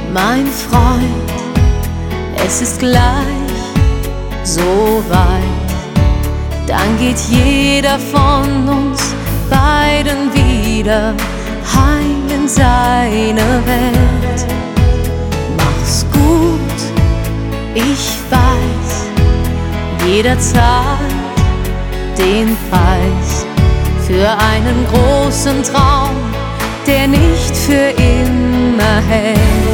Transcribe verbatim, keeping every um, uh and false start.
Mein Freund, es ist gleich so weit, dann geht jeder von uns beiden wieder heim in seine Welt. Mach's gut, ich weiß, jeder zahlt den Preis für einen großen Traum, der nicht für immer hält.